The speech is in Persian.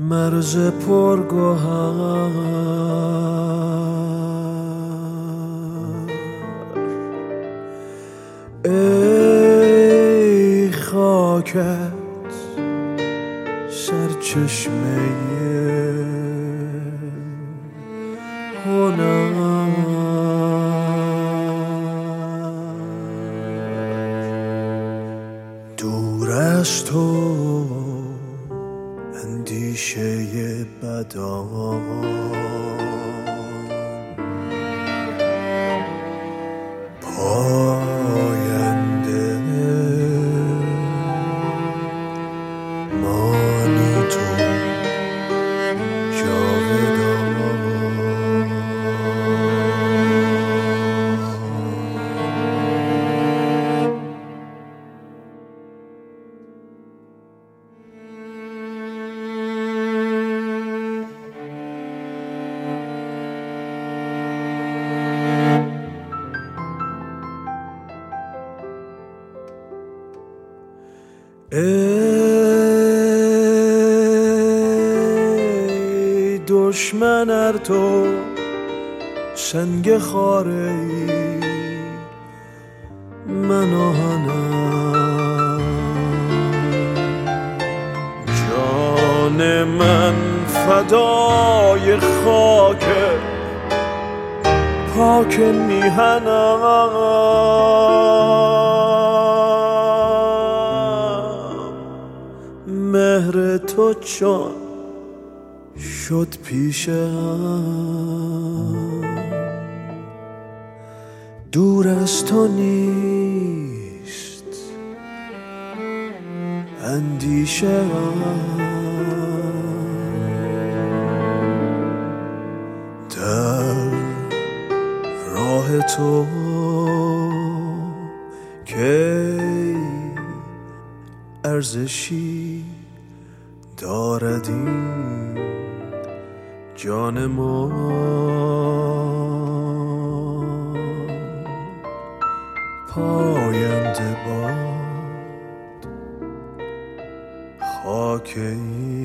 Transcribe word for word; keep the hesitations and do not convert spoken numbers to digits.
مرز پرگوهر ای خاکت سرچشمه هنر دور از تو اندیشه بدان پاینده مانی تو جاودان ای دشمن ار تو سنگ خاره ای من آهنم جان من فدای خاک پاک میهنم مهر تو چون شد پیشم دور از تو نیست اندیشه در راه تو کی ارزشی دارد این جان ما پاینده باد خاک این